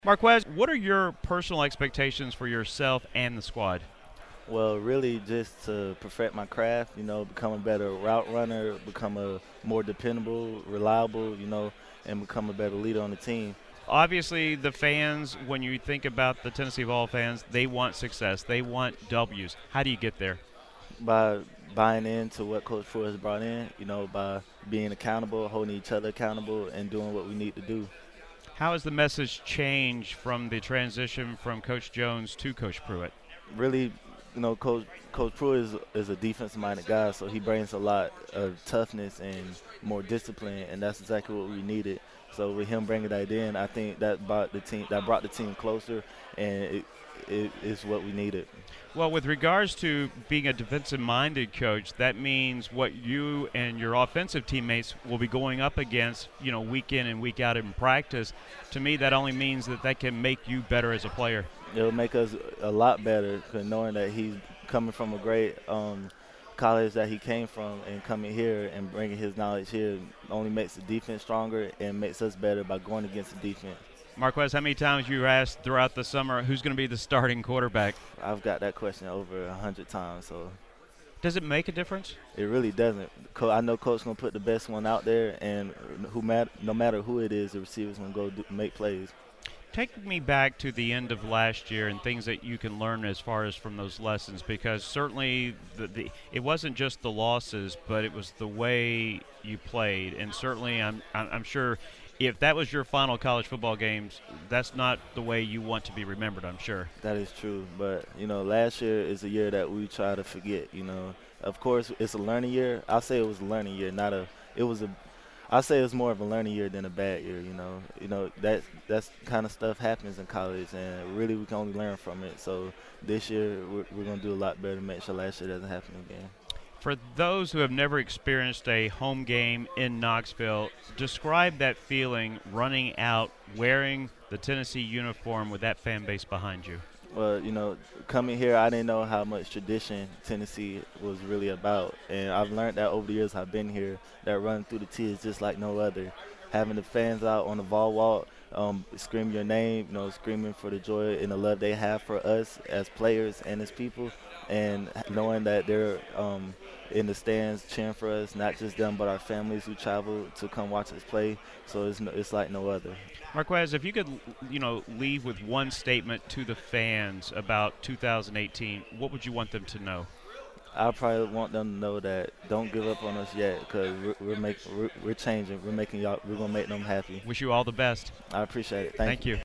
Marquez, what are your personal expectations for yourself and the squad? Well, really just to perfect my craft, become a better route runner, become a more dependable, reliable, and become a better leader on the team. Obviously, the fans, when you think about the Tennessee Vol fans, they want success. They want W's. How do you get there? By buying into what Coach Ford has brought in, by being accountable, holding each other accountable, and doing what we need to do. How has the message changed from the transition from Coach Jones to Coach Pruitt? Really, Coach Pruitt is a defense-minded guy, so he brings a lot of toughness and more discipline, and that's exactly what we needed. So with him bringing that in, I think that brought the team closer, and it is what we needed. Well, with regards to being a defensive-minded coach, that means what you and your offensive teammates will be going up against, week in and week out in practice. To me, that only means that can make you better as a player. It'll make us a lot better 'cause knowing that he's coming from a great college that he came from and coming here and bringing his knowledge here only makes the defense stronger and makes us better by going against the defense. Marquez, how many times you were asked throughout the summer who's going to be the starting quarterback? I've got that question over 100 times, so Does it make a difference? it really doesn't. I know Coach gonna put the best one out there, and no matter who it is, the receivers gonna make plays. Take me back to the end of last year and things that you can learn as far as from those lessons, because certainly it wasn't just the losses, but it was the way you played, and certainly I'm sure if that was your final college football games, that's not the way you want to be remembered, I'm sure. That is true, but last year is a year that we try to forget. Of course, it's a learning year. I say it was a learning year, not a. It was a. I say it was more of a learning year than a bad year. That's kind of stuff happens in college, and really we can only learn from it. So this year we're gonna do a lot better to make sure last year doesn't happen again. For those who have never experienced a home game in Knoxville, describe that feeling running out wearing the Tennessee uniform with that fan base behind you. Well, coming here, I didn't know how much tradition Tennessee was really about, and I've learned that over the years I've been here. That run through the T is just like no other. Having the fans out on the ball walk, screaming your name, screaming for the joy and the love they have for us as players and as people, and knowing that they're in the stands cheering for us, not just them but our families who travel to come watch us play. So it's like no other. Marquez, if you could, leave with one statement to the fans about 2018, what would you want them to know? I probably want them to know that don't give up on us yet, because we're changing. We're gonna make them happy. Wish you all the best. I appreciate it. Thank you.